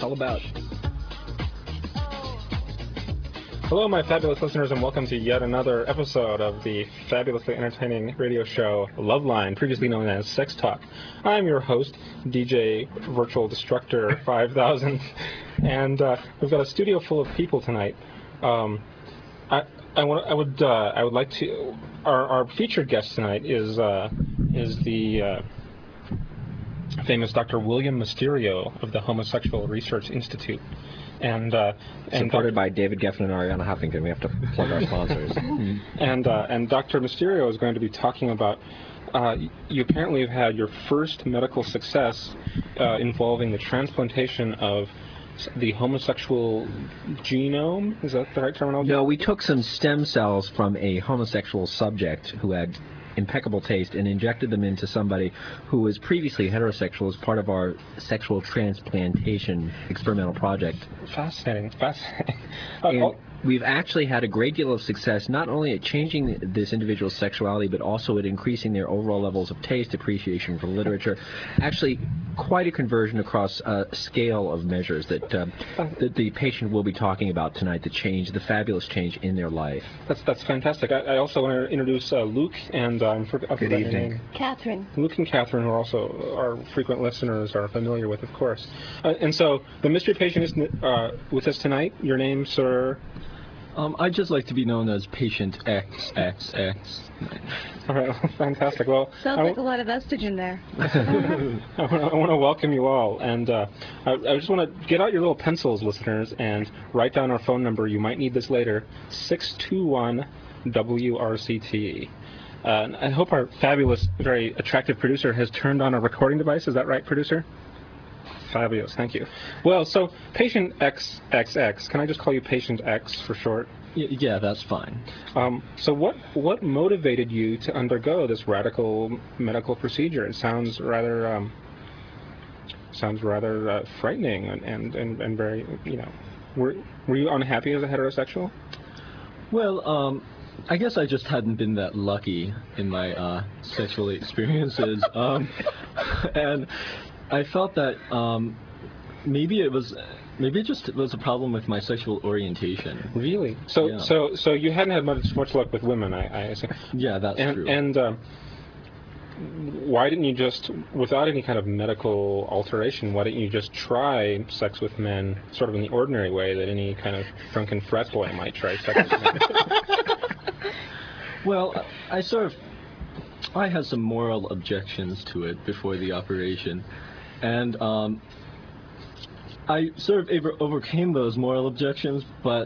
all about. Hello, my fabulous listeners, and welcome to yet another episode of the fabulously entertaining radio show Loveline, previously known as Sex Talk. I'm your host, DJ Virtual Destructor 5000, and we've got a studio full of people tonight. I would like to. Our featured guest tonight is the famous Dr. William Mysterio of the Homosexual Research Institute. And supported by David Geffen and Ariana Huffington. We have to plug our sponsors. And Dr. Mysterio is going to be talking about. You apparently have had your first medical success involving the transplantation of the homosexual genome. Is that the right terminology? No, we took some stem cells from a homosexual subject who had impeccable taste and injected them into somebody who was previously heterosexual as part of our sexual transplantation experimental project. Fascinating. And we've actually had a great deal of success, not only at changing this individual's sexuality, but also at increasing their overall levels of taste, appreciation for literature. Actually, quite a conversion across a scale of measures that the patient will be talking about tonight, the fabulous change in their life. That's fantastic. I also want to introduce Luke and good evening, Catherine. Luke and Catherine, who are also our frequent listeners, are familiar with, of course. And so the mystery patient is with us tonight. Your name, sir? I'd just like to be known as Patient XXX. All right, fantastic. Well, sounds like a lot of estrogen there. I want to welcome you all, and I just want to get out your little pencils, listeners, and write down our phone number. You might need this later: 621-WRCT. I hope our fabulous, very attractive producer has turned on a recording device. Is that right, producer? Fabulous, thank you. Well, so Patient XXX, can I just call you Patient X for short? Yeah, that's fine. So what motivated you to undergo this radical medical procedure? It sounds rather frightening and very, were you unhappy as a heterosexual? Well, I guess I just hadn't been that lucky in my sexual experiences, and I felt that maybe it was a problem with my sexual orientation. Really? So yeah. so you hadn't had much luck with women, I assume. Yeah, that's true. And why didn't you just, without any kind of medical alteration, why didn't you just try sex with men, sort of in the ordinary way that any kind of drunken frat boy might try sex with men? Well, I had some moral objections to it before the operation. And I sort of overcame those moral objections, but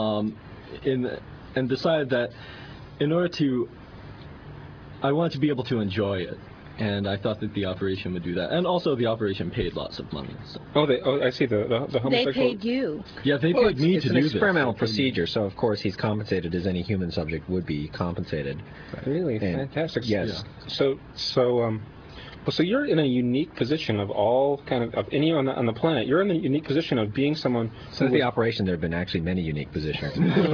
and decided that in order to, I wanted to be able to enjoy it, and I thought that the operation would do that. And also, the operation paid lots of money. So. I see the homosexual. They paid you. Yeah, they paid me to do this. It's an experimental procedure, so of course he's compensated as any human subject would be compensated. Really? Fantastic. Yes. Yeah. So you're in a unique position of all of any on the planet. You're in the unique position of being someone. Since the operation, there have been actually many unique positions.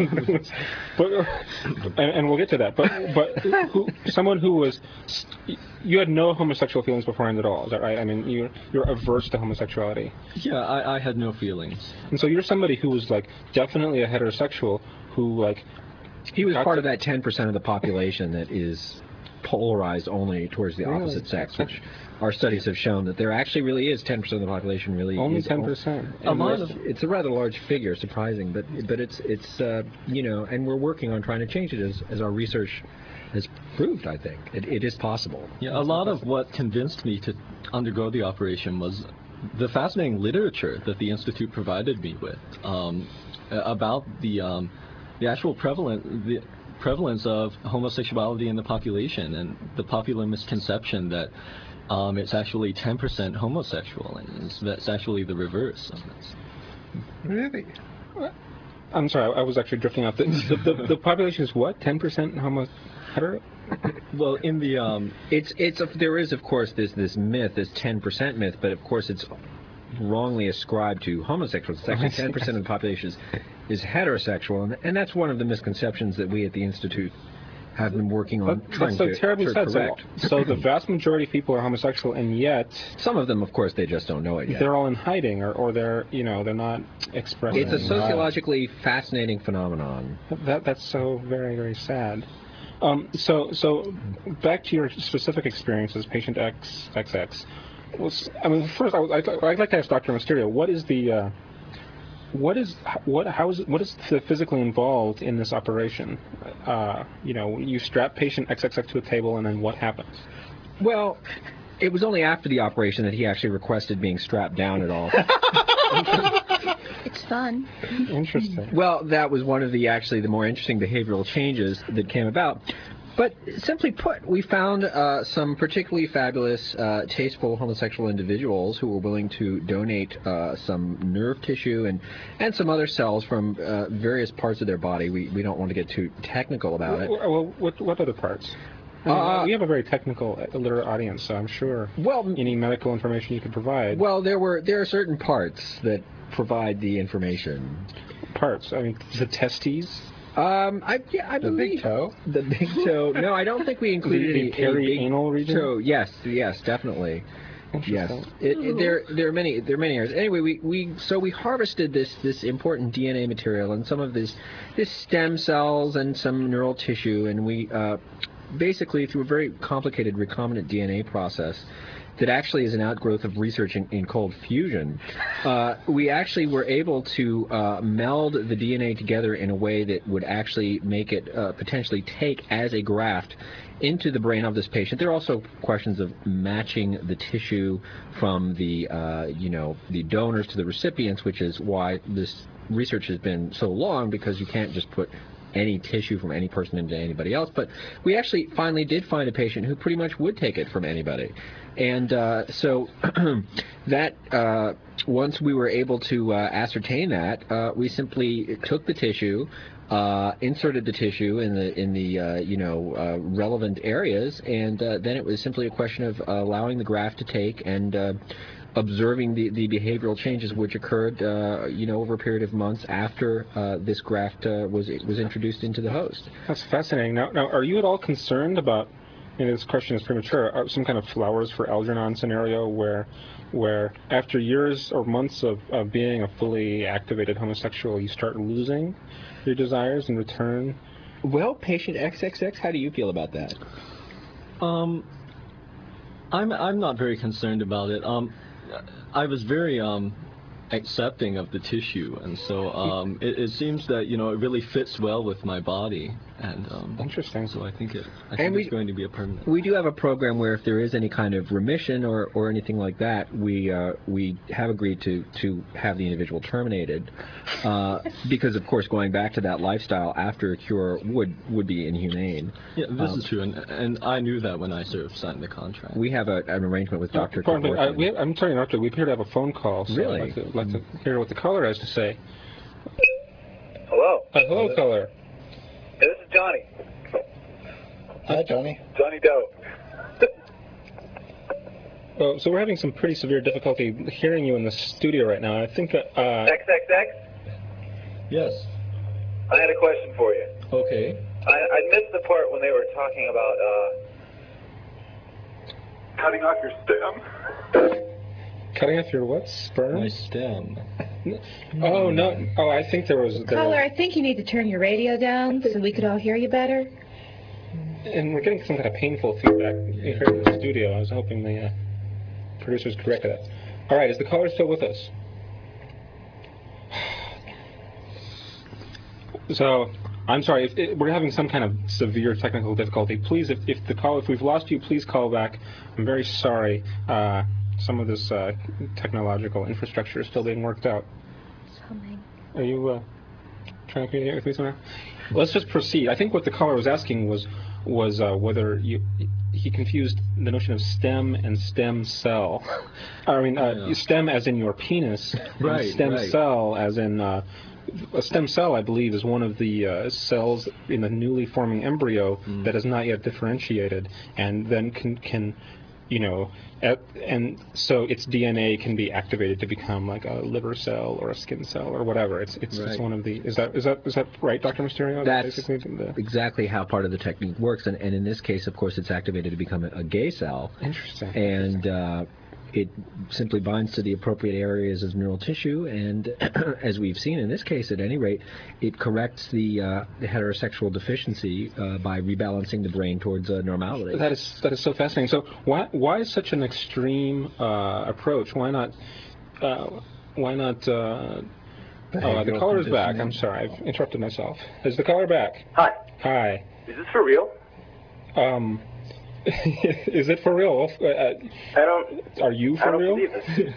and we'll get to that. But someone who was, you had no homosexual feelings beforehand at all. Is that right? I mean, you're averse to homosexuality. Yeah, I had no feelings. And so you're somebody who was definitely a heterosexual who he was part of that 10% of the population that is polarized only towards the opposite sex, which our studies have shown that there actually really is 10% of the population really only is 10%. It's a rather large figure, surprising, but it's and we're working on trying to change it as our research has proved. I think it is possible. Yeah, a lot of what convinced me to undergo the operation was the fascinating literature that the Institute provided me with about the actual prevalence of homosexuality in the population, and the popular misconception that it's actually 10% homosexual, and that's actually the reverse of this. Really? I'm sorry, I was actually drifting off. The population is what? 10% hetero? Well, in the there is of course this myth, this 10% myth, but of course it's wrongly ascribed to homosexuals. It's actually 10% of the population is heterosexual, and that's one of the misconceptions that we at the Institute have been working on trying That's so terribly to sad. correct. So the vast majority of people are homosexual, and yet Some of them, of course, they just don't know it yet. they're all in hiding, or they're they're not expressing. It's a sociologically fascinating phenomenon. That's so very, very sad. So back to your specific experiences, patient XXX. First I'd like to ask Dr. Mysterio, what is the what is physically involved in this operation? You strap patient XXX to a table, and then what happens? Well, it was only after the operation that he actually requested being strapped down at all. It's fun. Interesting. Well, that was one of the more interesting behavioral changes that came about. But simply put, we found some particularly fabulous, tasteful homosexual individuals who were willing to donate some nerve tissue and some other cells from various parts of their body. We don't want to get too technical about it. Well, what other parts? We have a very technical, literate audience, so I'm sure any medical information you could provide. Well, there are certain parts that provide the information. Parts? The testes? I The believe big toe? the big toe. No, I don't think we included The perianal region? toe. Yes, definitely. Yes, there are many areas. Anyway, we harvested this important DNA material and some of this stem cells and some neural tissue, and we basically, through a very complicated recombinant DNA process that actually is an outgrowth of research in cold fusion, we actually were able to meld the DNA together in a way that would actually make it potentially take as a graft into the brain of this patient. There are also questions of matching the tissue from the the donors to the recipients, which is why this research has been so long, because you can't just put any tissue from any person into anybody else. But we actually finally did find a patient who pretty much would take it from anybody. And so that once we were able to ascertain that, we simply took the tissue, inserted the tissue in the relevant areas, and then it was simply a question of allowing the graft to take and observing the behavioral changes which occurred, over a period of months after this graft was introduced into the host. That's fascinating. Now, are you at all concerned about, this question is premature, some kind of flowers for Algernon scenario where after years or months of being a fully activated homosexual, you start losing your desires in return? Well, patient XXX, how do you feel about that? I'm not very concerned about it. I was very accepting of the tissue, and so it seems that it really fits well with my body, and interesting. So I think it's going to be a permanent. We do have a program where if there is any kind of remission or anything like that, we have agreed to have the individual terminated, because of course going back to that lifestyle after a cure would be inhumane. Yeah, this is true, and I knew that when I sort of signed the contract. We have an arrangement with Dr. I'm sorry, Doctor. We appear to have a phone call. So really? I'd like to hear what the caller has to say. Hello. Hello, caller. Hey, this is Johnny. Hi, Johnny. Johnny Doe. So we're having some pretty severe difficulty hearing you in the studio right now. I think that... XXX? Yes. I had a question for you. Okay. I missed the part when they were talking about cutting off your stem. Cutting off your what? Sperm? My stem. Oh, no. Oh, I think there was... Caller, I think you need to turn your radio down so we could all hear you better. And we're getting some kind of painful feedback here in the studio. I was hoping the producers corrected that. All right, is the caller still with us? So, I'm sorry, if we're having some kind of severe technical difficulty. Please, if we've lost you, please call back. I'm very sorry. Some of this technological infrastructure is still being worked out. Something. Are you trying to communicate with me somehow? Let's just proceed. I think what the caller was asking was whether he confused the notion of stem and stem cell. I mean, stem as in your penis, right? And stem right. cell as in a stem cell. I believe is one of the cells in the newly forming embryo that is not yet differentiated, and then can and so its DNA can be activated to become like a liver cell or a skin cell or whatever. It's Right. one of the. Is that right, Dr. Mysterio? That's basically the. exactly how part of the technique works, and in this case, of course, it's activated to become a gay cell, Interesting. and it simply binds to the appropriate areas of neural tissue, and as we've seen in this case, at any rate, it corrects the heterosexual deficiency by rebalancing the brain towards normality. That is so fascinating. So why such an extreme approach? Why not? Oh, the caller's back. I'm sorry, I've interrupted myself. Is the caller back? Hi. Hi. Is this for real? Is it for real? Are you for I don't real? believe this.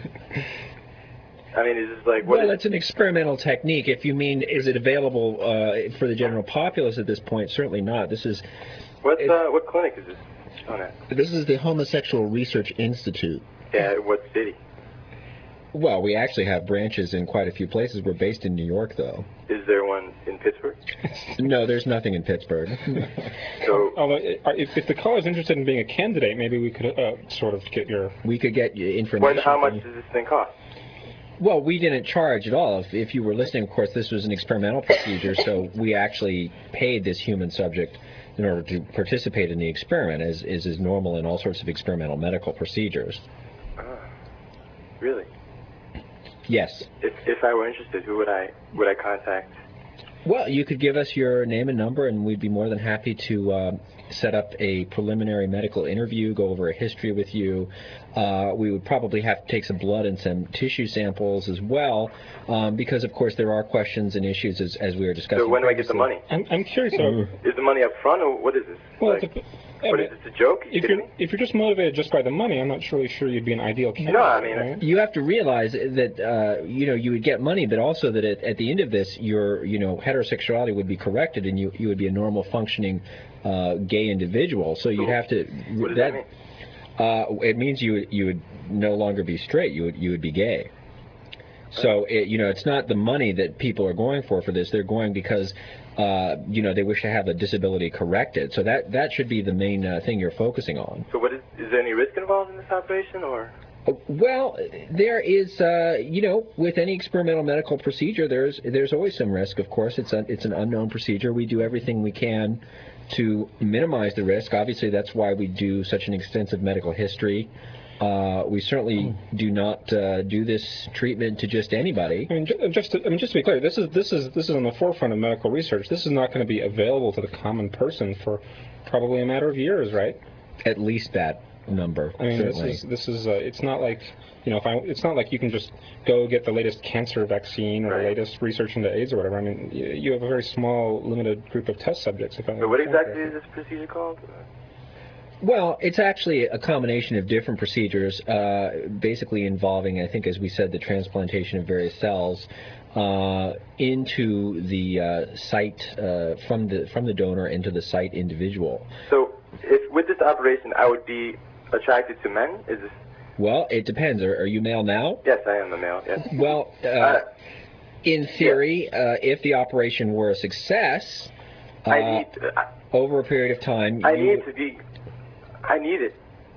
I mean, is this like Well, it's an experimental technique. If you mean, is it available for the general populace at this point? Certainly not. What clinic is this on at? This is the Homosexual Research Institute. Yeah, what city? Well, we actually have branches in quite a few places. We're based in New York, though. Is there one in Pittsburgh? No, there's nothing in Pittsburgh. So, Although, if the caller's interested in being a candidate, maybe we could sort of get your. We could get you information. how much does this thing cost? Well, we didn't charge at all. If you were listening, of course, this was an experimental procedure, so we actually paid this human subject in order to participate in the experiment, as is normal in all sorts of experimental medical procedures. Really? Yes. If I were interested, who would I contact? Well, you could give us your name and number, and we'd be more than happy to set up a preliminary medical interview, go over a history with you. We would probably have to take some blood and some tissue samples as well, because, of course, there are questions and issues as we were discussing. So when do I get the money? I'm curious, though. Is the money up front, or what is this? Well, what is this, a joke? if you're just motivated just by the money, I'm not really sure you'd be an ideal candidate. No, I mean, right? You have to realize that you would get money, but also that at the end of this, your heterosexuality would be corrected, and you would be a normal functioning gay individual. So you'd have to. What does that mean? It means you would no longer be straight. You would be gay. So it's not the money that people are going for this. They're going because they wish to have a disability corrected. So that should be the main thing you're focusing on. So is there any risk involved in this operation, or? Well, there is, with any experimental medical procedure, there's always some risk. Of course, it's an unknown procedure. We do everything we can to minimize the risk. Obviously, that's why we do such an extensive medical history. We certainly do not do this treatment to just anybody. I mean, just to be clear, this is on the forefront of medical research. This is not going to be available to the common person for probably a matter of years, right? At least that number. I mean, certainly. this is it's not like it's not like you can just go get the latest cancer vaccine or the latest research into AIDS or whatever. I mean, you have a very small, limited group of test subjects. So what exactly is this procedure called? Well, it's actually a combination of different procedures, basically involving, I think, as we said, the transplantation of various cells into the site from the donor into the site individual. So, with this operation, I would be attracted to men? Is this? Well, it depends. Are you male now? Yes, I am a male. Yes. Well, in theory, if the operation were a success, over a period of time, I need it.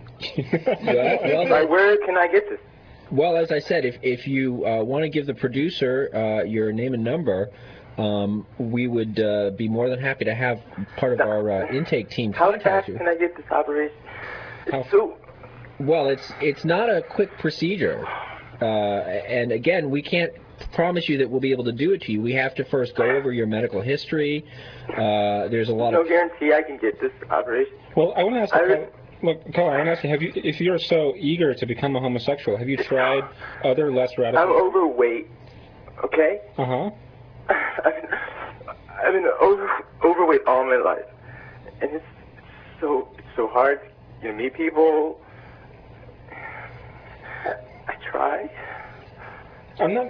well, where can I get this? Well, as I said, if you want to give the producer your name and number, we would be more than happy to have part of our intake team contact How fast you. can I get this operation? Well, it's not a quick procedure, and again, we can't promise you that we'll be able to do it to you. We have to first go over your medical history. There's a lot no of guarantee I can get this operation. Well, I want to ask you, Caller, I want to ask you, if you're so eager to become a homosexual, have you tried other less radical? I'm overweight, okay? Uh-huh. I've been overweight all my life, and it's so hard to meet people. I try. I'm not.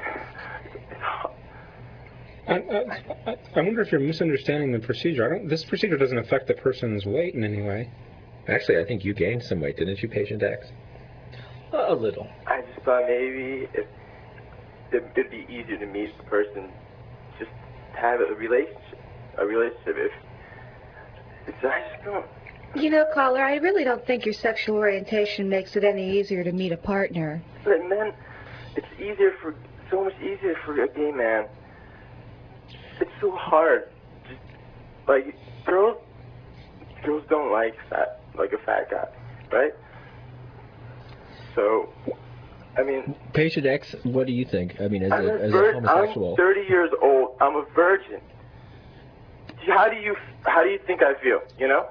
I wonder if you're misunderstanding the procedure. This procedure doesn't affect the person's weight in any way. Actually, I think you gained some weight, didn't you, Patient X? A little. I just thought maybe it'd be easier to meet the person, just have a relationship. I just don't. You know, caller, I really don't think your sexual orientation makes it any easier to meet a partner. But men, it's so much easier for a gay man. It's so hard. Like, girls don't like a fat guy, right? So, I mean... Patient X, what do you think? I mean, as a homosexual... I'm 30 years old. I'm a virgin. How do you think I feel, you know?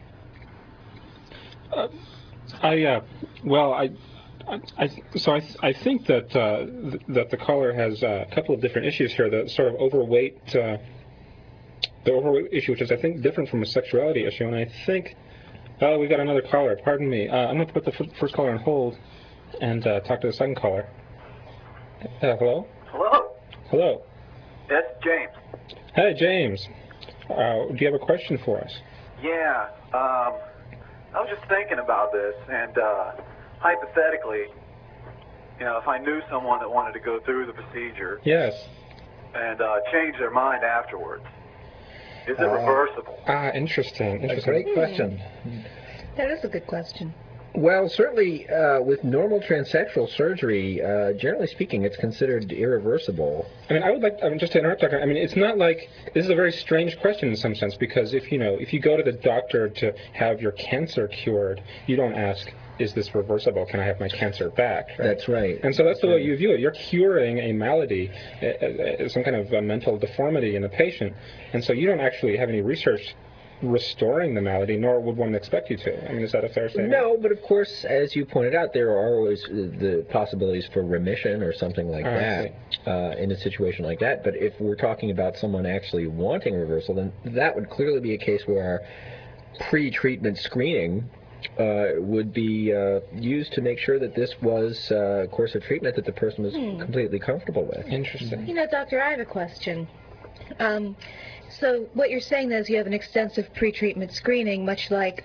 I think that the caller has a couple of different issues here. The sort of overweight, the overweight issue, which is I think different from a sexuality issue. And I think we've got another caller. Pardon me. I'm going to put the first caller on hold and talk to the second caller. Hello. Hello. Hello. That's James. Hey, James. Do you have a question for us? Yeah. I was just thinking about this, and hypothetically, you know, if I knew someone that wanted to go through the procedure Yes. and change their mind afterwards, is it reversible? Interesting. A great question. That is a good question. Well, certainly with normal transsexual surgery, generally speaking, it's considered irreversible. I mean, I would like just to interrupt, Doctor. I mean, it's not like this is a very strange question in some sense because if you go to the doctor to have your cancer cured, you don't ask, "Is this reversible? Can I have my cancer back?" Right? That's right. And so that's the way you view it. You're curing a malady, some kind of mental deformity in a patient, and so you don't actually have any research restoring the malady, nor would one expect you to. I mean, is that a fair statement? No, but of course, as you pointed out, there are always the possibilities for remission or something like that in a situation like that. But if we're talking about someone actually wanting reversal, then that would clearly be a case where pre-treatment screening would be used to make sure that this was a course of treatment that the person was completely comfortable with. Interesting. You know, Doctor, I have a question. So what you're saying is you have an extensive pre-treatment screening, much like,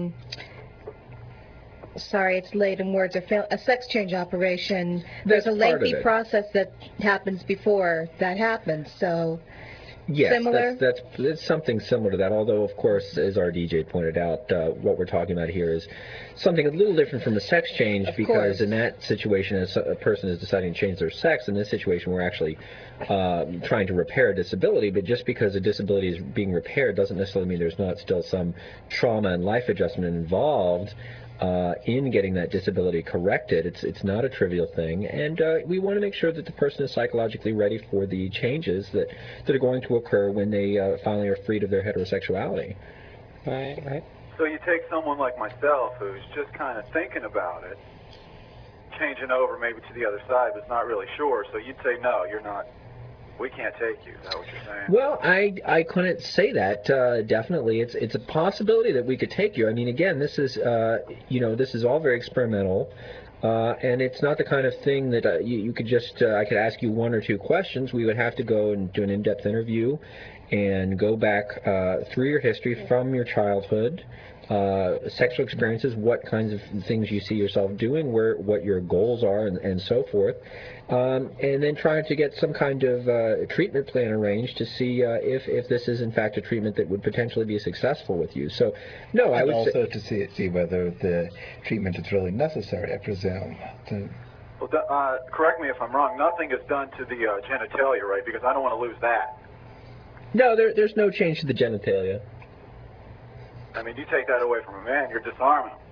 sorry, it's late in words, a sex change operation. There's a lengthy process that happens before that happens, so yes, similar? That's something similar to that, although, of course, as our DJ pointed out, what we're talking about here is something a little different from a sex change because in that situation, as a person is deciding to change their sex, in this situation, we're actually trying to repair a disability, but just because a disability is being repaired doesn't necessarily mean there's not still some trauma and life adjustment involved in getting that disability corrected. It's not a trivial thing, and we want to make sure that the person is psychologically ready for the changes that are going to occur when they finally are freed of their heterosexuality. Right. So you take someone like myself who's just kind of thinking about it, changing over maybe to the other side, but is not really sure, so you'd say, no, you're not, we can't take you. Is that what you're saying? Well, I couldn't say that. Definitely, it's a possibility that we could take you. I mean, again, this is this is all very experimental, and it's not the kind of thing that you could just I could ask you one or two questions. We would have to go and do an in-depth interview, and go back through your history from your childhood. Sexual experiences, what kinds of things you see yourself doing, what your goals are, and so forth, and then trying to get some kind of treatment plan arranged to see if this is in fact a treatment that would potentially be successful with you. So, no, I would also to see whether the treatment is really necessary, I presume. Well, correct me if I'm wrong. Nothing is done to the genitalia, right? Because I don't want to lose that. No, there's no change to the genitalia. I mean, you take that away from a man, you're disarming him.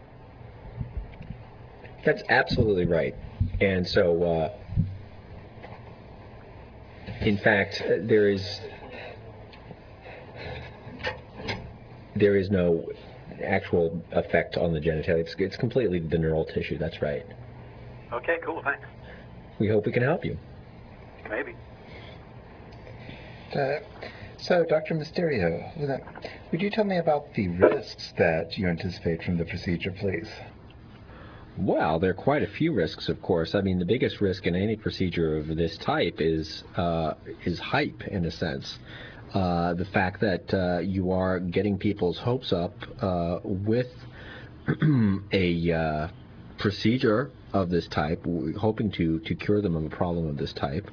That's absolutely right. And so, in fact, there is no actual effect on the genitalia. It's completely the neural tissue. That's right. Okay, cool, thanks. We hope we can help you. Maybe. So, Dr. Mysterio, would you tell me about the risks that you anticipate from the procedure, please? Well, there are quite a few risks, of course. I mean, the biggest risk in any procedure of this type is hype, in a sense. The fact that you are getting people's hopes up with a procedure of this type, hoping to cure them of a problem of this type.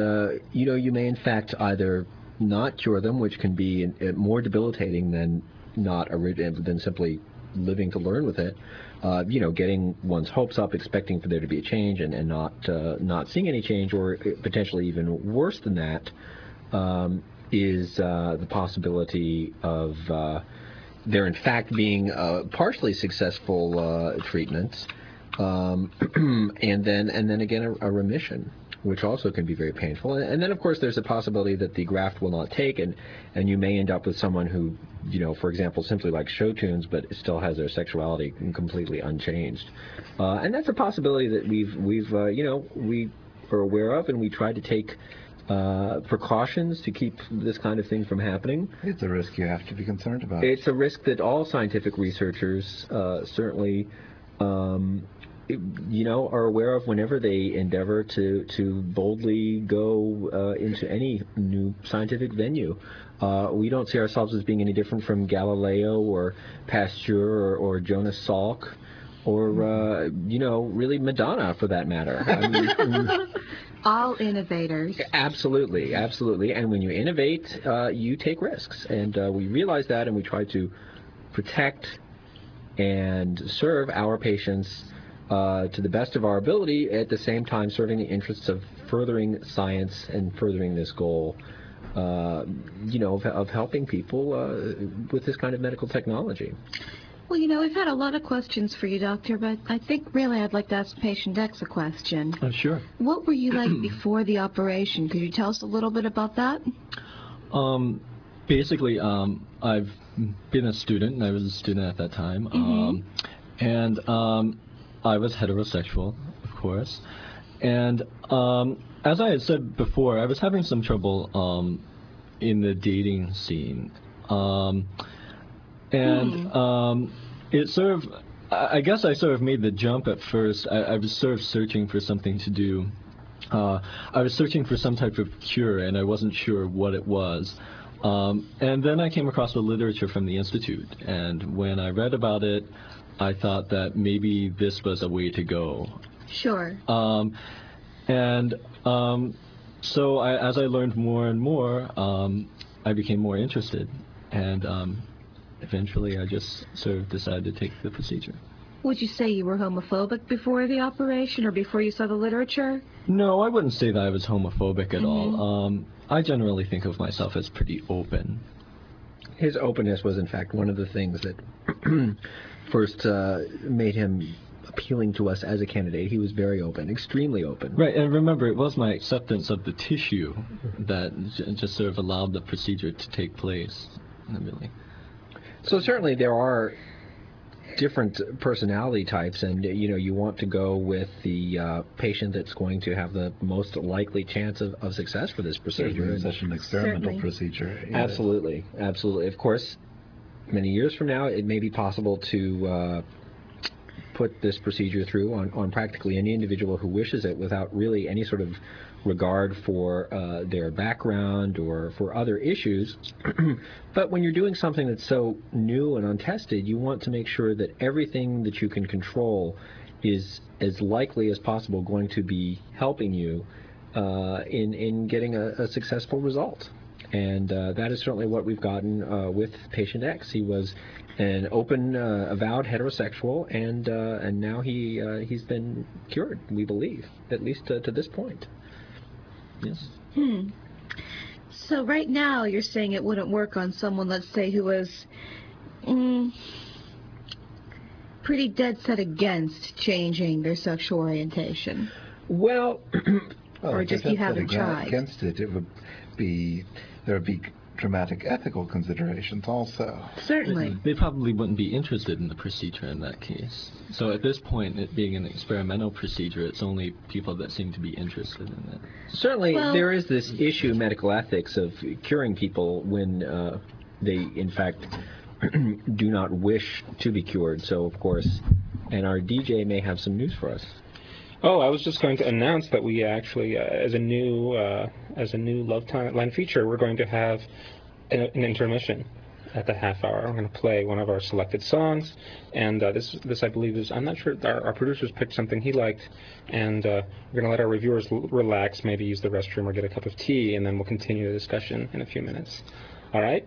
You may in fact either not cure them, which can be more debilitating than than simply living to learn with it. Getting one's hopes up, expecting for there to be a change, and not seeing any change, or potentially even worse than that, is the possibility of there in fact being partially successful treatments, and then again a remission, which also can be very painful. And then, of course, there's a possibility that the graft will not take, and you may end up with someone who, for example, simply likes show tunes, but still has their sexuality completely unchanged. And that's a possibility that we are aware of, and we try to take precautions to keep this kind of thing from happening. It's a risk you have to be concerned about. It's a risk that all scientific researchers certainly are aware of whenever they endeavor to boldly go into any new scientific venue. We don't see ourselves as being any different from Galileo or Pasteur or Jonas Salk or, really Madonna, for that matter. I mean, all innovators. Absolutely, absolutely. And when you innovate, you take risks. And we realize that, and we try to protect and serve our patients to the best of our ability, at the same time serving the interests of furthering science and furthering this goal, of helping people with this kind of medical technology. Well, we've had a lot of questions for you, Doctor, but I think really I'd like to ask patient X a question. Sure. What were you like before the operation? Could you tell us a little bit about that? Basically, I've been a student, and I was a student at that time. And I was heterosexual, of course. And as I had said before, I was having some trouble in the dating scene. It sort of, I guess I sort of made the jump at first. I was sort of searching for something to do. I was searching for some type of cure, and I wasn't sure what it was. And then I came across the literature from the Institute, and when I read about it, I thought that maybe this was a way to go. Sure. So as I learned more and more, I became more interested, and eventually I just sort of decided to take the procedure. Would you say you were homophobic before the operation or before you saw the literature? No, I wouldn't say that I was homophobic at all. I generally think of myself as pretty open. His openness was, in fact, one of the things that first made him appealing to us as a candidate. He was very open, extremely open. Right, and remember, it was my acceptance of the tissue that just sort of allowed the procedure to take place. Really. So certainly there are different personality types, and you want to go with the patient that's going to have the most likely chance of success for this procedure. It's such an experimental procedure. Absolutely, absolutely. Of course, many years from now, it may be possible to put this procedure through on practically any individual who wishes it without really any sort of regard for their background or for other issues. But when you're doing something that's so new and untested, you want to make sure that everything that you can control is as likely as possible going to be helping you in getting a successful result. And that is certainly what we've gotten with patient X. He was an open, avowed heterosexual, and now he's been cured, we believe, at least to this point. Yes. So right now you're saying it wouldn't work on someone, let's say, who was pretty dead set against changing their sexual orientation. Well, or just you haven't tried. Against it, there would be dramatic ethical considerations also. Certainly. They probably wouldn't be interested in the procedure in that case. So at this point, it being an experimental procedure, it's only people that seem to be interested in it. Certainly, there is this issue, medical ethics, of curing people when they, in fact, do not wish to be cured. So, of course, and our DJ may have some news for us. Oh, I was just going to announce that we actually, as a new Love Line feature, we're going to have an intermission at the half hour. We're going to play one of our selected songs, and this I believe is, I'm not sure, our producers picked something he liked, and we're going to let our reviewers relax, maybe use the restroom or get a cup of tea, and then we'll continue the discussion in a few minutes. All right?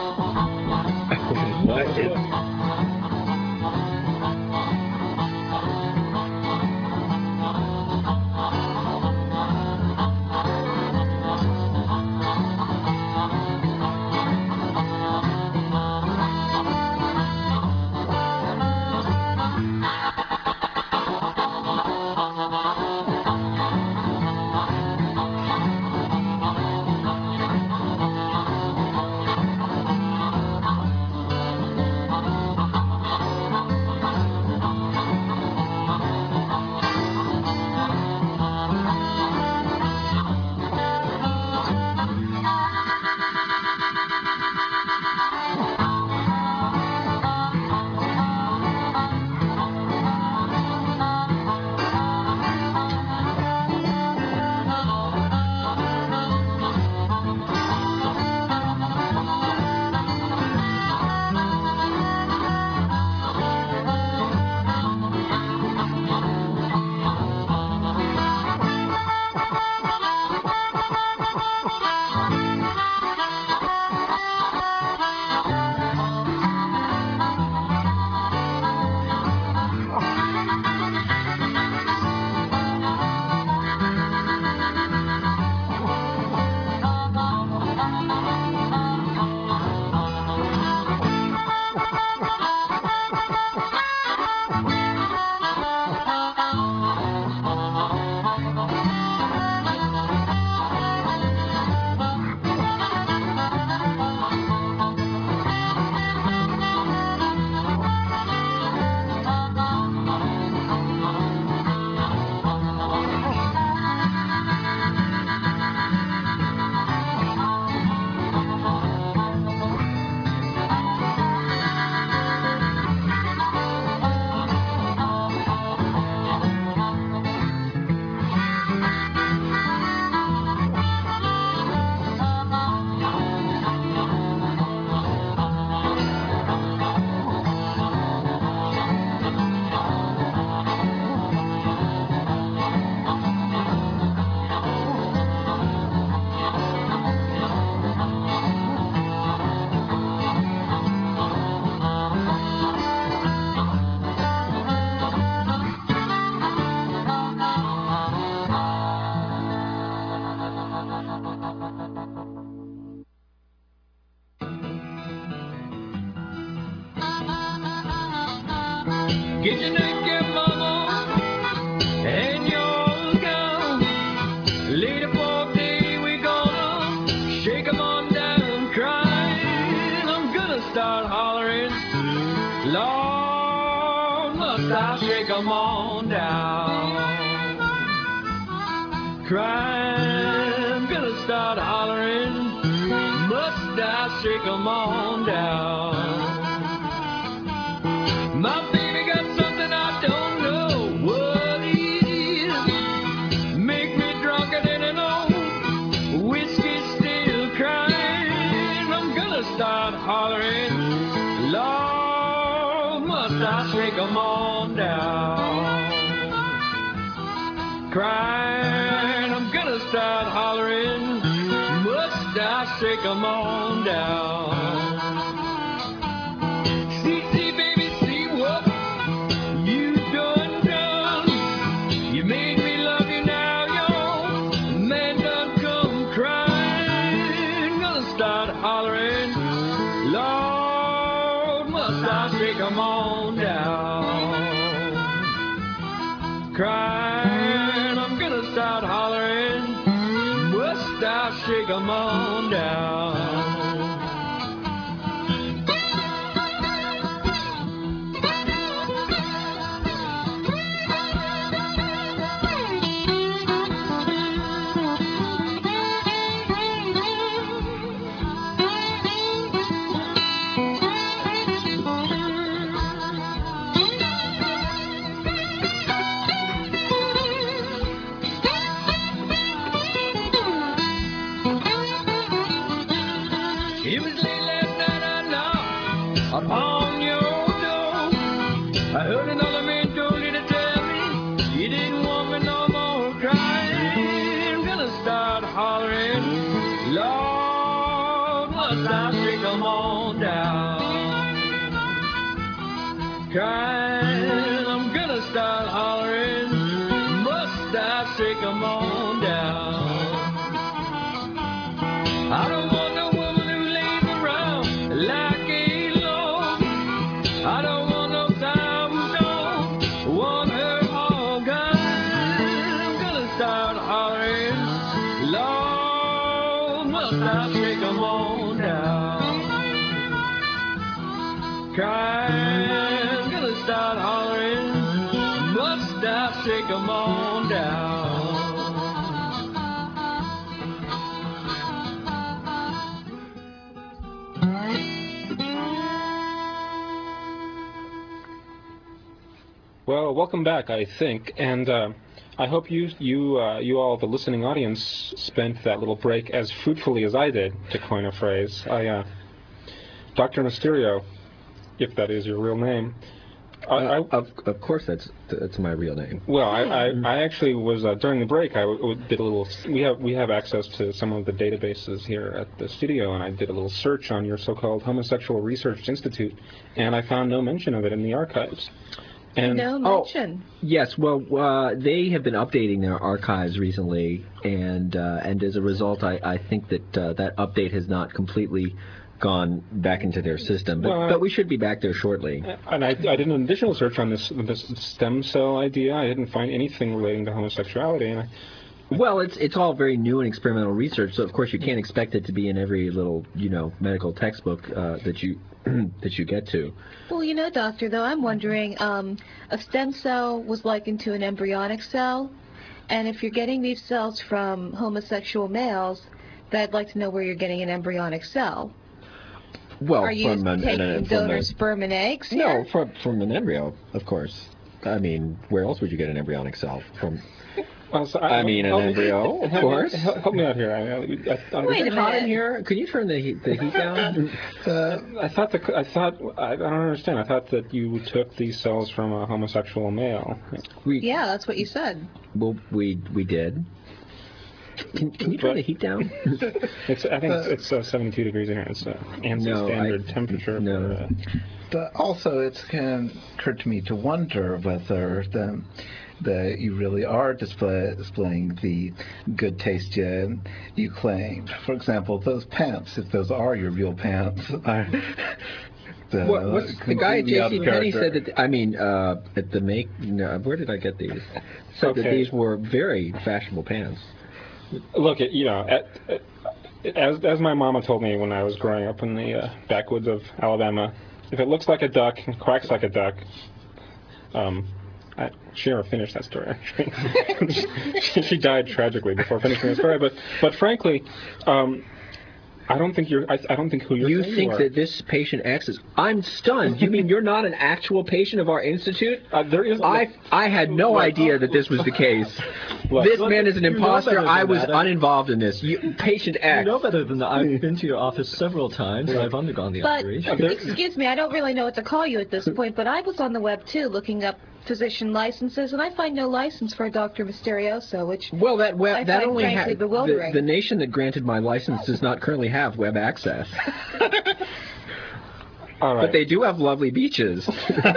Get your naked mama and your gown. Later for day we gonna shake 'em on down, crying. I'm gonna start hollering. Lord, must I shake 'em on down. Crying, I'm gonna start hollering. Must I shake 'em on down. My baby got something I don't know what it is. Make me drunker than an old whiskey still crying. I'm gonna start hollering. Lord, must I shake 'em on down. Crying, I'm gonna start hollering. Must I shake 'em on down. Crying, I'm gonna start hollering. Must I shake 'em on down? It was late last night I knocked upon your door. I heard another man told you to tell me you didn't want me no more crying. I'm gonna start hollering. Lord, must Must I take 'em on down? Crying, I'm gonna start hollering. Must I take 'em on down? I don't want no woman who lays around like a log. I don't want no time who don't want her all gone. I'm gonna start hollering. Lord, must I take 'em on down? Crying, gonna start hollering. Must I take 'em on down? Well, welcome back, I think, and I hope you all, the listening audience, spent that little break as fruitfully as I did, to coin a phrase. Dr. Mysterio, if that is your real name. Of course, that's my real name. Well, I actually was during the break. I did a little. We have access to some of the databases here at the studio, and I did a little search on your so-called Homosexual Research Institute, and I found no mention of it in the archives. And no mention. Yes, well, they have been updating their archives recently, and as a result, I think that that update has not completely gone back into their system, but we should be back there shortly. And I did an additional search on this stem cell idea. I didn't find anything relating to homosexuality, and well, it's all very new and experimental research, so of course you can't expect it to be in every little medical textbook that you that you get to. Well, doctor, though, I'm wondering, a stem cell was likened to an embryonic cell, and if you're getting these cells from homosexual males, then I'd like to know where you're getting an embryonic cell. Well, are you taking donor sperm and eggs here? No, from an embryo, of course. I mean, where else would you get an embryonic cell from? An embryo, of course. Help me out here. Wait a minute. In here? Could you turn the heat down? I don't understand. I thought that you took these cells from a homosexual male. Yeah, that's what you said. Well, we did. Can you turn the heat down? I think it's 72 degrees in here. It's ANSI standard temperature. No. But also, it's occurred to me to wonder whether that you really are displaying the good taste you claimed. For example, those pants, if those are your real pants, are the guy at JCPenney said that, at the where did I get these? Said that these were very fashionable pants. Look, as my mama told me when I was growing up in the backwoods of Alabama, if it looks like a duck and quacks like a duck, she never finished that story, actually. She died tragically before finishing the story, but frankly, I don't think who you're You saying think you are. that this patient X is... I'm stunned. You mean you're not an actual patient of our institute? There is... I had no idea that this was the case. This man is an imposter. I was uninvolved in this. Patient X. You know better than that. I've been to your office several times, and I've undergone the operation. Excuse me, I don't really know what to call you at this point, but I was on the web, too, looking up physician licenses, and I find no license for a Dr. Mysterioso, which that only frankly bewildering. The nation that granted my license does not currently have web access. All right. But they do have lovely beaches.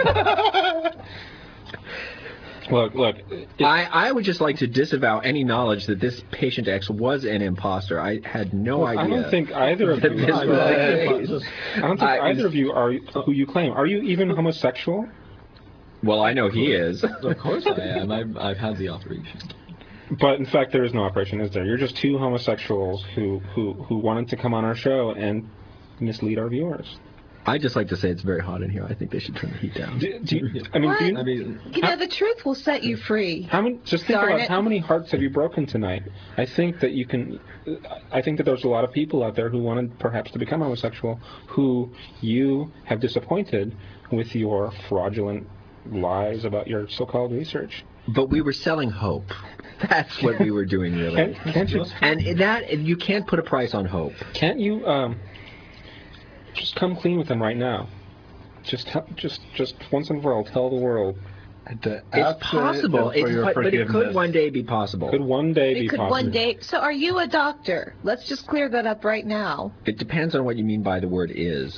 Look. I would just like to disavow any knowledge that this patient X was an imposter. I had no idea. I don't think either of you. I don't think either of you are who you claim. Are you even homosexual? Well, I know he is. Of course I am. I've had the operation. But in fact, there is no operation, is there? You're just two homosexuals who wanted to come on our show and mislead our viewers. I'd just like to say it's very hot in here. I think they should turn the heat down. The truth will set you free. Just think about how many hearts have you broken tonight. I think that there's a lot of people out there who wanted perhaps to become homosexual who you have disappointed with your fraudulent lies about your so-called research. But we were selling hope. That's what we were doing, really. And you can't put a price on hope. Can't you just come clean with them right now? Just once and for all, tell the world It's possible, but it could one day be possible. Could one day be It could possible. one day. So are you a doctor? Let's just clear that up right now. It depends on what you mean by the word is.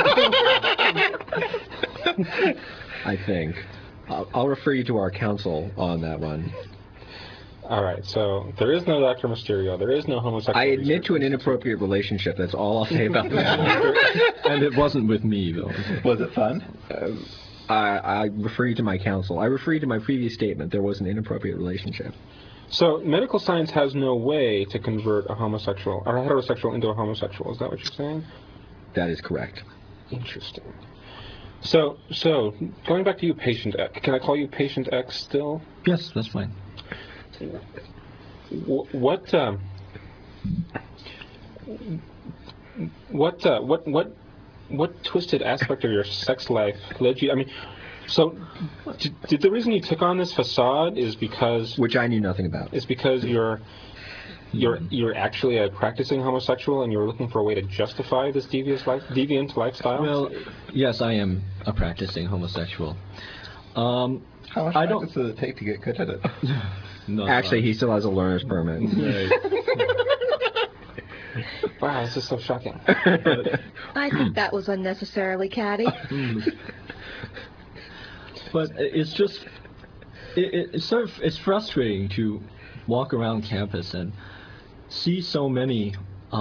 I think. I'll refer you to our counsel on that one. All right, so there is no Dr. Mysterio. There is no homosexual. I admit to an inappropriate relationship. That's all I'll say about that. And it wasn't with me, though. Was it fun? I refer you to my counsel. I refer you to my previous statement. There was an inappropriate relationship. So medical science has no way to convert a homosexual or a heterosexual into a homosexual. Is that what you're saying? That is correct. Interesting. So going back to you, Patient X. Can I call you Patient X still? Yes, that's fine. What twisted aspect of your sex life led you? I mean, so did the reason you took on this facade is because which I knew nothing about. Is because you're actually a practicing homosexual and you're looking for a way to justify this deviant lifestyle? Well, yes, I am a practicing homosexual. How much practice does it take to get good at it? Actually, he still has a learner's permit. Wow, this is so shocking. I think that was unnecessarily catty. But it's just, it's frustrating to walk around campus and see so many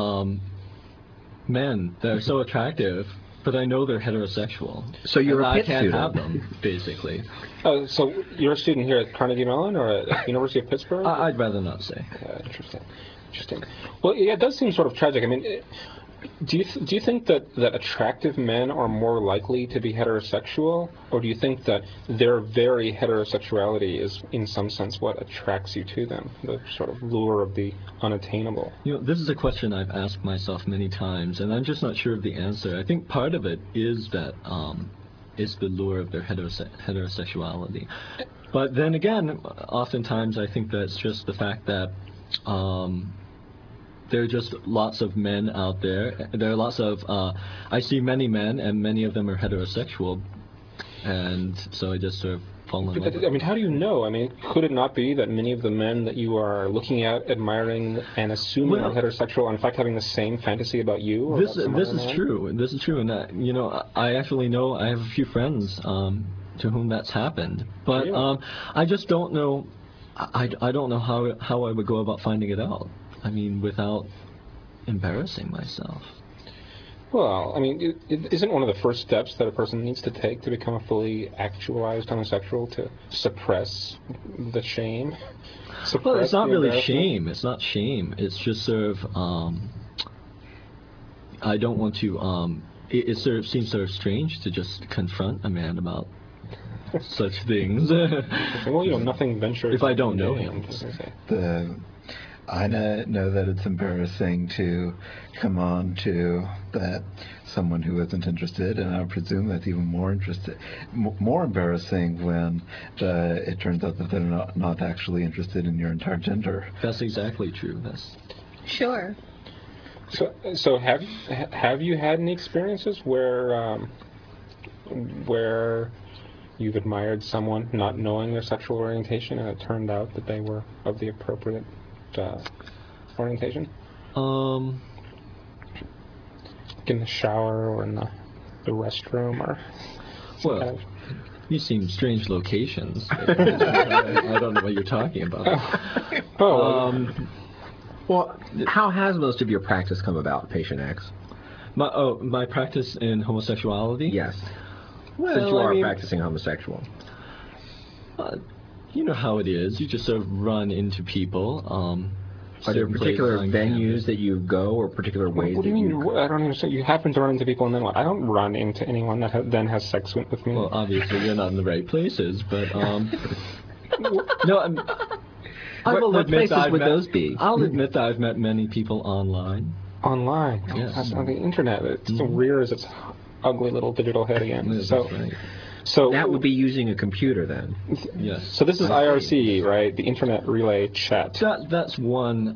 men that are so attractive, but I know they're heterosexual. So you're a I Pitt can't student. have them, basically. Oh, so you're a student here at Carnegie Mellon or at University of Pittsburgh? I'd rather not say. Interesting. Well, yeah, it does seem sort of tragic. I mean, do you think that attractive men are more likely to be heterosexual, or do you think that their very heterosexuality is, in some sense, what attracts you to them, the sort of lure of the unattainable? You know, this is a question I've asked myself many times, and I'm just not sure of the answer. I think part of it is that is the lure of their heterosexuality. But then again, oftentimes I think that's just the fact that there are just lots of men out there. There are lots of, I see many men, and many of them are heterosexual, and so I just sort of fall in love with it. I mean, how do you know? I mean, could it not be that many of the men that you are looking at, admiring, and assuming are heterosexual are in fact having the same fantasy about you? Or This about is true. This is true, and you know, I actually know I have a few friends to whom that's happened, but Really? I just don't know. I don't know how I would go about finding it out. I mean, without embarrassing myself. Well, I mean, isn't one of the first steps that a person needs to take to become a fully actualized homosexual to suppress the shame? Well, it's not really embarrassment? shame. It's not shame. It's just sort of, I don't want to, it sort of seems sort of strange to just confront a man about such things. Well, you know, nothing ventured. If I don't know him. I know that it's embarrassing to come on to that someone who isn't interested, and I presume that's even more more embarrassing when it turns out that they're not actually interested in your entire gender. That's exactly true. That's Sure. So have you had any experiences where you've admired someone not knowing their sexual orientation and it turned out that they were of the appropriate orientation? Like in the shower or in the restroom or some kind of... You seem strange locations. I don't know what you're talking about. Well, how has most of your practice come about, Patient X? My practice in homosexuality? Yes. Well, Since you are I mean, a practicing homosexual. You know how it is. You just sort of run into people. Are there particular venues that you go or particular ways What do that you mean? I don't understand. You happen to run into people and then what? I don't run into anyone that then has sex with me. Well, obviously you're not in the right places, but no. I will what admit places that would those be? I'll admit that I've met many people online. Online? Yes. That's on the internet. It rears its ugly little digital head again. Yes, So, that's right. so That would be using a computer then. Yes. So this is IRC, right? The Internet Relay Chat. That's one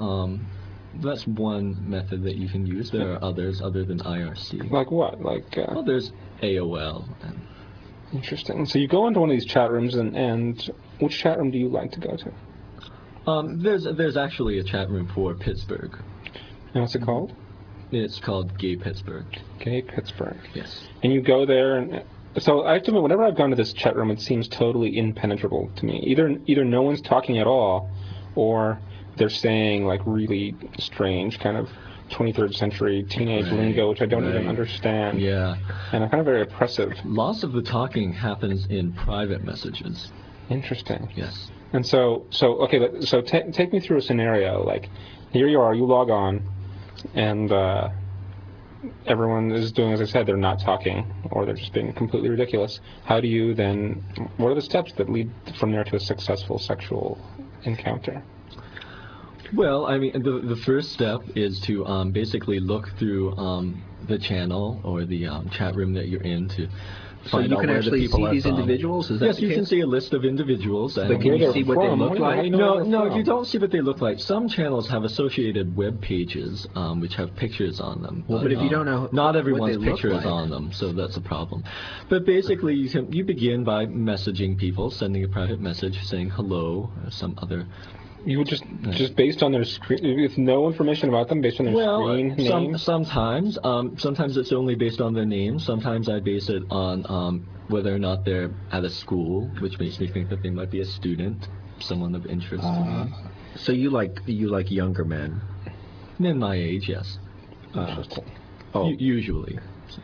method that you can use. There are others other than IRC. Like what? Like Well, there's AOL and Interesting. So you go into one of these chat rooms, and which chat room do you like to go to? There's actually a chat room for Pittsburgh. And what's it called? It's called Gay Pittsburgh. Gay Pittsburgh. Yes. And you go there, and so I have to admit, whenever I've gone to this chat room, it seems totally impenetrable to me. Either no one's talking at all, or they're saying like really strange kind of 23rd century teenage lingo, which I don't even understand. Yeah. And kind of very oppressive. Lots of the talking happens in private messages. Interesting. Yes. And so take me through a scenario. Like, here you are, you log on, and everyone is doing, as I said, they're not talking, or they're just being completely ridiculous. How do you then, what are the steps that lead from there to a successful sexual encounter? Well, I mean, the first step is to basically look through the channel or the chat room that you're in to So find you out can where actually the people see are these from. individuals? Is that Yes, the you case? can see a list of individuals. But And can you they're see what they from? look like? No, you don't see what they look like. Some channels have associated web pages which have pictures on them. Well, but if you don't know not what everyone's they look picture is like. on them, so that's a problem. But basically, you begin by messaging people, sending a private message saying hello or some other. You would just based on their screen, with no information about them, based on their screen name? Sometimes it's only based on their name. Sometimes I base it on whether or not they're at a school, which makes me think that they might be a student, someone of interest to me. So you like younger men? Men my age, yes. Interesting. Usually.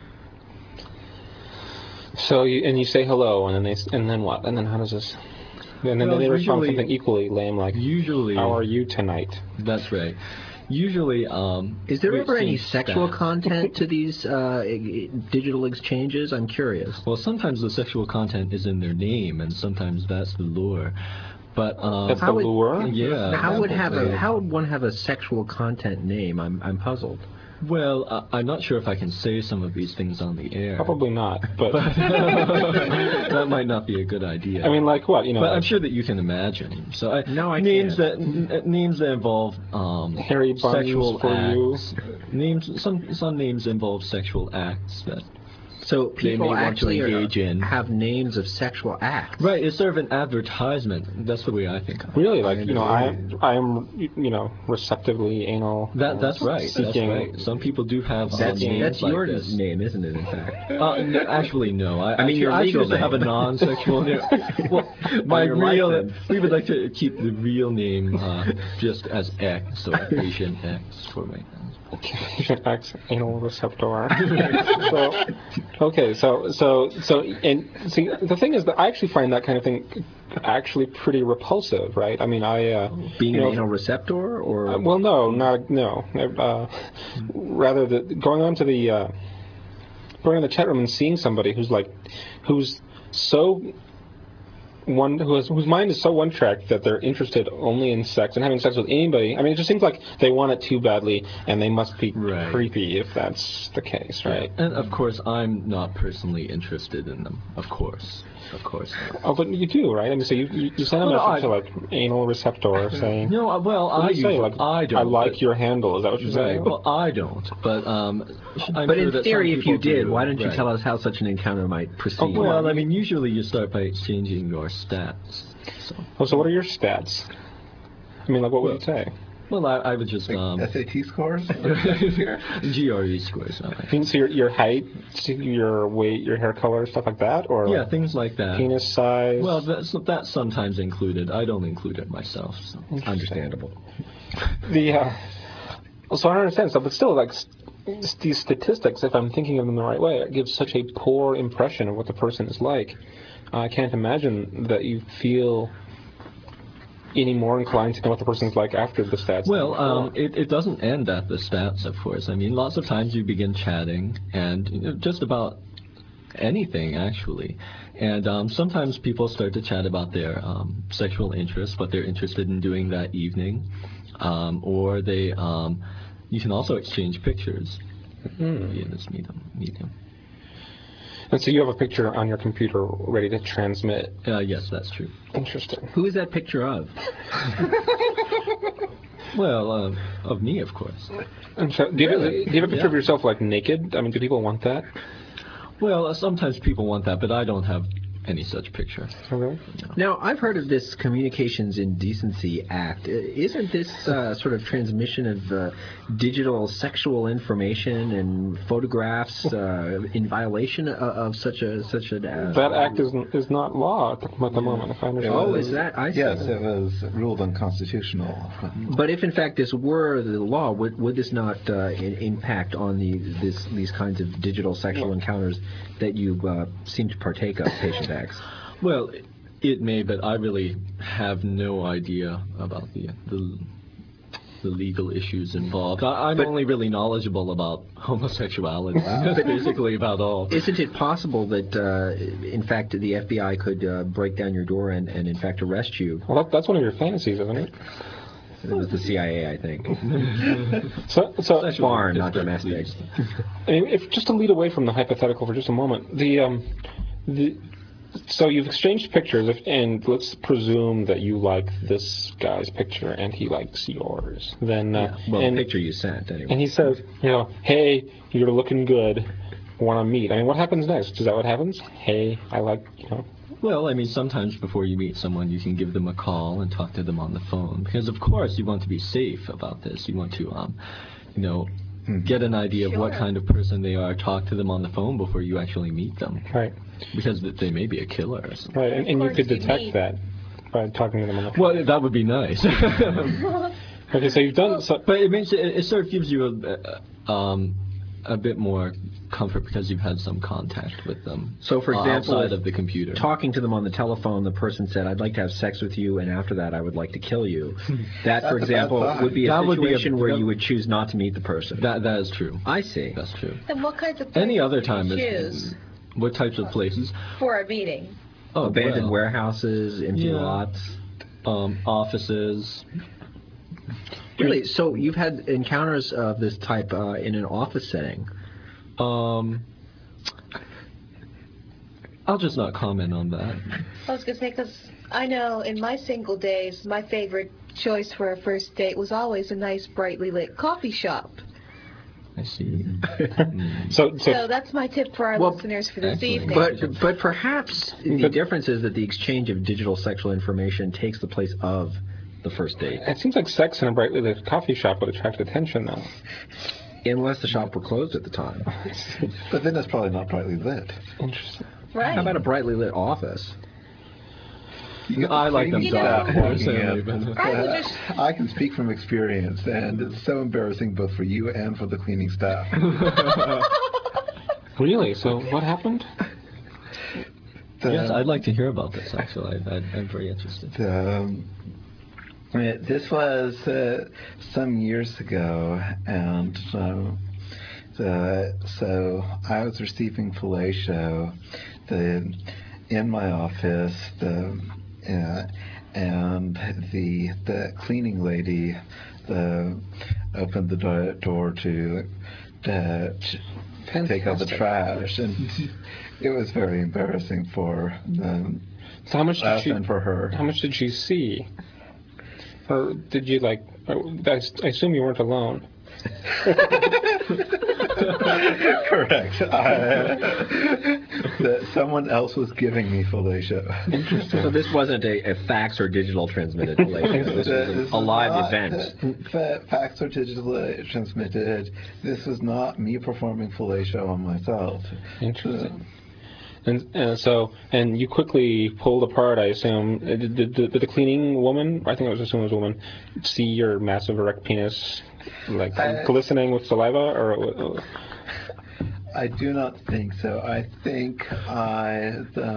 So you say hello, and then what? And then how does this? And then Well, they respond usually- something equally lame, like, Usually. "How are you tonight?" That's right. Usually, Is there we ever any exchange sexual stats. content to these digital exchanges? I'm curious. Well, sometimes the sexual content is in their name, and sometimes that's the lure. But That's the How would- lure? yeah. How would one have a sexual content name? I'm puzzled. Well, I'm not sure if I can say some of these things on the air. Probably not, but That might not be a good idea. I mean, like what? But I'm sure that you can imagine. So No, I names can't. that names that involve Harry Buns sexual for you. acts. Names some names involve sexual acts that. So They may people want to actually engage in. have names of sexual acts. Right, it's sort of an advertisement. That's the way I think of it. Really, like, I am receptively anal. That's right. Seeking. That's right. Some people do have That's names like your this. name, isn't it? In fact. No, actually, no. I mean, your I legal choose to have a name. non-sexual name. Well, my your real. license. We would like to keep the real name just as X or Patient X for right now. X anal receptor. And see, the thing is that I actually find that kind of thing actually pretty repulsive, right? I mean, Being an anal receptor, or well, no. Rather, going on the chat room and seeing somebody whose mind is so one-track that they're interested only in sex and having sex with anybody. I mean, it just seems like they want it too badly, and they must be Right. creepy if that's the case, right? And of course, I'm not personally interested in them. Of course. Oh, but you do, right? I mean, so you send a Well, message to, like, anal receptor saying, No, well, what I do you say? usually, Like, I don't. I like but- your handle. Is that what you're Right. saying? Well, I don't. But I'm But sure in that theory, some if you people did, do. why don't you Right. tell us how such an encounter might proceed? Well, I mean, usually you start by exchanging your stats. So what are your stats? I mean, like, what would you say? Well, I would just SAT scores? GRE scores. I mean, so your height, your weight, your hair color, stuff like that, or Yeah, like things like that. penis size. Well, that's sometimes included. I don't include it myself. So. Understandable. So I understand stuff, but still, like these statistics, if I'm thinking of them the right way, it gives such a poor impression of what the person is like. I can't imagine that you feel any more inclined to know what the person's like after the stats. Well, it doesn't end at the stats, of course. I mean, lots of times you begin chatting, and just about anything, actually. And sometimes people start to chat about their sexual interests, what they're interested in doing that evening, or they. You can also exchange pictures via this medium. And so you have a picture on your computer ready to transmit. Yes, that's true. Interesting. Who is that picture of? Well, of me, of course. And so, do you have a picture of yourself, like, naked? I mean, do people want that? Well, sometimes people want that, but I don't have any such picture. Oh, really? Now, I've heard of this Communications Indecency Act. Isn't this sort of transmission of digital sexual information and photographs in violation of such an That act is not law at the moment, if I understand. Oh, is that? I see. Yes, it was ruled unconstitutional. But if in fact this were the law, would this not impact on these kinds of digital sexual encounters that you seem to partake of, Patient X? Well, it may, but I really have no idea about the legal issues involved. I'm only really knowledgeable about homosexuality. That's basically about all. Isn't it possible that, in fact, the FBI could break down your door and in fact, arrest you? Well, that's one of your fantasies, isn't it? It was the CIA, I think. So Foreign, not domestic. I mean, if just to lead away from the hypothetical for just a moment, so you've exchanged pictures, and let's presume that you like this guy's picture and he likes yours. Then, the picture you sent, anyway. And he says, hey, you're looking good. Want to meet? I mean, what happens next? Is that what happens? Hey, I like, Well, I mean, sometimes before you meet someone, you can give them a call and talk to them on the phone. Because, of course, you want to be safe about this. You want to, get an idea of what kind of person they are, talk to them on the phone before you actually meet them. Right. Because they may be a killer or something. Right, and you could detect that by talking to them on the phone. Well, that would be nice. Okay, so you've done... But it sort of gives you a bit more comfort because you've had some contact with them. So, for example, outside of the computer. Talking to them on the telephone, the person said, "I'd like to have sex with you, and after that, I would like to kill you." That, for example, would be a situation where you would choose not to meet the person. That is true. I see. That's true. And what kinds of places Any other do time you is choose what types of places? for a meeting? Oh, Abandoned warehouses, empty lots. Offices. Really? So you've had encounters of this type in an office setting? I'll just not comment on that. I was going to say, because I know in my single days, my favorite choice for a first date was always a nice, brightly lit coffee shop. I see. So that's my tip for our listeners for this evening. But perhaps the difference is that the exchange of digital sexual information takes the place of the first date. It seems like sex in a brightly lit coffee shop would attract attention, though. Unless the shop were closed at the time. But then it's probably not brightly lit. Interesting. Right. How about a brightly lit office? I like them dark. I can speak from experience, and it's so embarrassing both for you and for the cleaning staff. Really? So what happened? Yes, I'd like to hear about this, actually. I'm very interested. This was some years ago, and so I was receiving fellatio in my office, and the cleaning lady opened the door to take out the trash, and it was very embarrassing for So how much did and for her. How much did she see? Or did you I assume you weren't alone. Correct. Someone else was giving me fellatio. Interesting. So this wasn't a fax or digital transmitted fellatio. This was a live event. Fax or digitally transmitted. This was not me performing fellatio on myself. Interesting. And you quickly pulled apart, I assume. Did the cleaning woman, I think I was assuming it was a woman, see your massive erect penis, glistening with saliva, or? I do not think so. I think I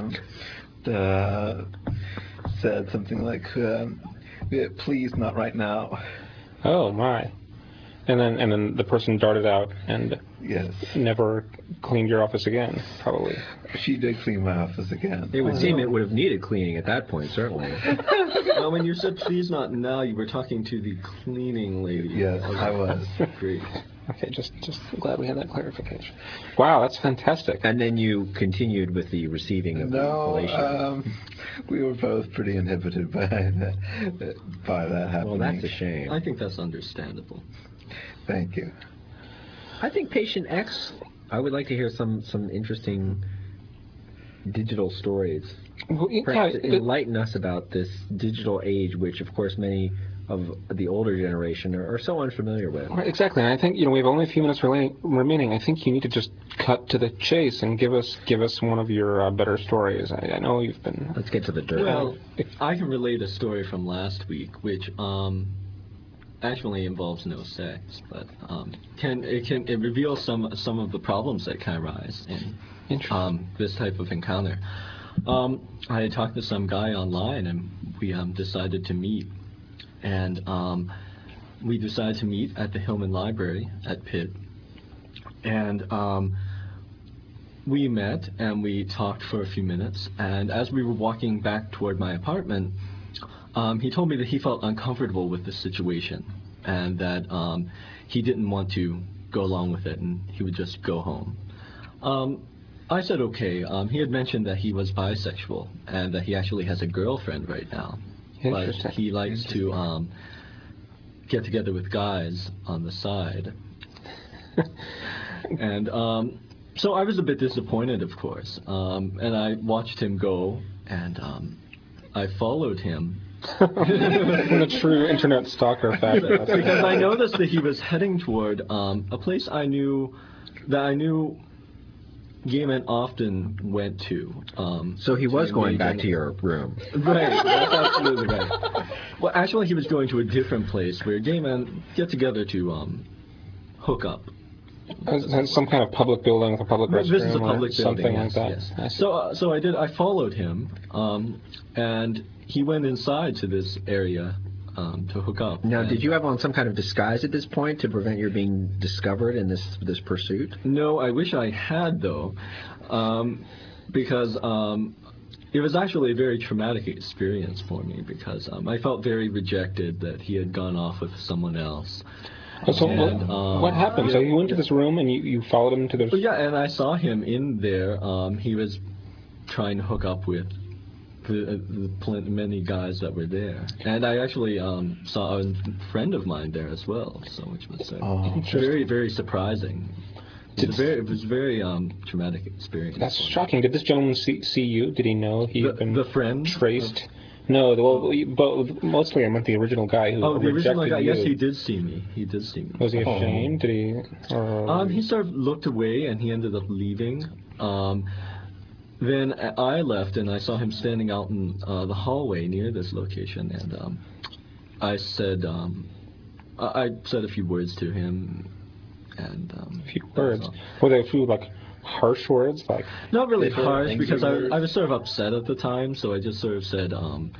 said something like, "Please, not right now." Oh my! And then the person darted out and never cleaned your office again, probably. She did clean my office again. It would seem it would have needed cleaning at that point, certainly. Well, when you said "please not now," you were talking to the cleaning lady. Yes, I was. Great. Okay, just glad we had that clarification. Wow, that's fantastic. And then you continued with the receiving of the fellatio. We were both pretty inhibited by that happening. Well, that's a shame. I think that's understandable. Thank you. I think Patient X, I would like to hear some interesting digital stories. Well, Perhaps enlighten us about this digital age, which, of course, many of the older generation are so unfamiliar with. Right, exactly, and I think we have only a few minutes remaining. I think you need to just cut to the chase and give us one of your better stories. I know you've been. Let's get to the dirt. Well, I can relate a story from last week, which actually involves no sex, but it reveals some of the problems that can arise in this type of encounter. I had talked to some guy online, and we decided to meet. And we decided to meet at the Hillman Library at Pitt. And we met and we talked for a few minutes. And as we were walking back toward my apartment, he told me that he felt uncomfortable with the situation and that he didn't want to go along with it and he would just go home. I said okay. He had mentioned that he was bisexual and that he actually has a girlfriend right now. But he likes to get together with guys on the side. And so I was a bit disappointed, of course. And I watched him go, and I followed him. In a true internet stalker fashion. Because I noticed that he was heading toward a place I knew gay men often went to. So he was going back to your room. Right, that's absolutely right. Well, actually, he was going to a different place where gay men get together to hook up. Some kind of public building with a public restroom. This is a public building, something yes, like that. Yes. So I followed him, and he went inside to this area to hook up. Now, did you have on some kind of disguise at this point to prevent your being discovered in this pursuit? No, I wish I had, though, because it was actually a very traumatic experience for me, because I felt very rejected that he had gone off with someone else. So what happened? So you went to this room and you followed him to the... Yeah, and I saw him in there. He was trying to hook up with many guys that were there, and I actually saw a friend of mine there as well, so which was very, very surprising. It was very traumatic experience. That's shocking. Did this gentleman see you? Did he know he had been the friend traced? No, but mostly I meant the original guy who the original guy. you. Yes, he did see me. He did see me. Was he ashamed? Did he? He sort of looked away, and he ended up leaving. Then I left, and I saw him standing out in the hallway near this location, and I said a few words to him, and a few words. Were they a few harsh words, like? Not really harsh, because I was sort of upset at the time, so I just sort of said,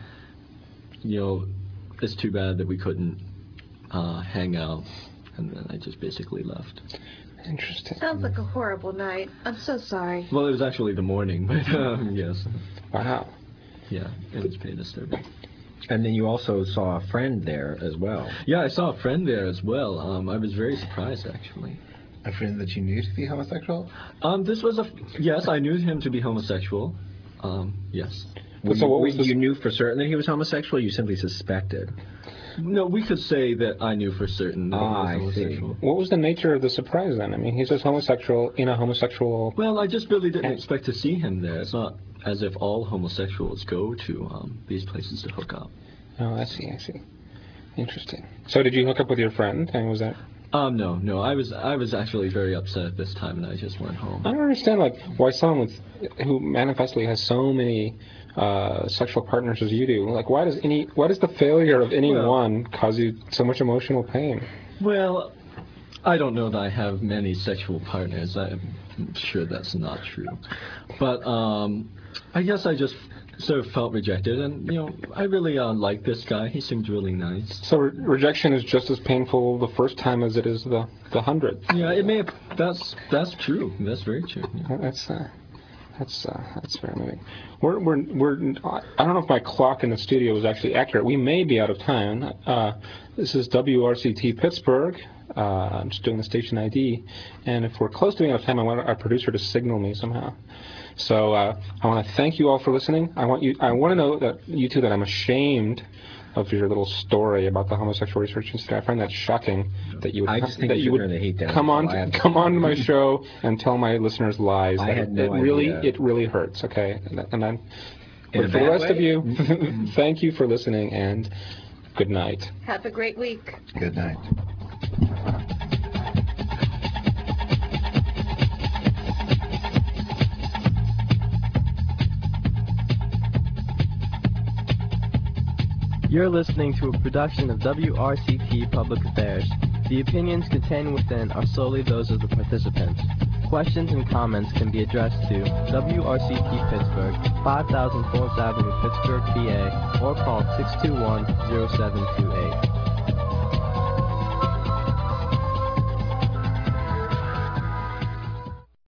it's too bad that we couldn't hang out, and then I just basically left. Interesting. Sounds like a horrible night. I'm so sorry. Well, it was actually the morning, but yes. Wow. Yeah, it was pretty disturbing. And then you also saw a friend there as well. Yeah, I saw a friend there as well. I was very surprised, actually. A friend that you knew to be homosexual? Yes, I knew him to be homosexual. Yes. You knew for certain that he was homosexual, or you simply suspected? No, we could say that I knew for certain that he was homosexual. What was the nature of the surprise then? I mean, he says homosexual in a homosexual... Well, I just really didn't expect to see him there. It's not as if all homosexuals go to these places to hook up. Oh, I see. Interesting. So did you hook up with your friend, and was that... No. I was actually very upset at this time, and I just went home. I don't understand, why someone who manifestly has so many sexual partners as you do, why does the failure of any one cause you so much emotional pain? Well, I don't know that I have many sexual partners. I'm sure that's not true. But I guess I just sort of felt rejected, and I really like this guy. He seemed really nice. So rejection is just as painful the first time as it is the 100th. Yeah, it may have. That's true. That's very true. Yeah. That's very moving. I don't know if my clock in the studio is actually accurate. We may be out of time. This is WRCT Pittsburgh. I'm just doing the station ID, and if we're close to being out of time, I want our producer to signal me somehow. So I want to thank you all for listening. I want to know that you two that I'm ashamed of your little story about the Homosexual Research Institute. I find that shocking that you would I just think that you you would turn the heat down. come on to my show and tell my listeners lies. I had no idea. idea. It really hurts. Okay, and then In a for the bad rest of way? you, thank you for listening and good night. Have a great week. Good night. You're listening to a production of WRCT Public Affairs. The opinions contained within are solely those of the participants. Questions and comments can be addressed to WRCT Pittsburgh, 5000 Fourth Avenue, Pittsburgh, PA, or call 621-0728.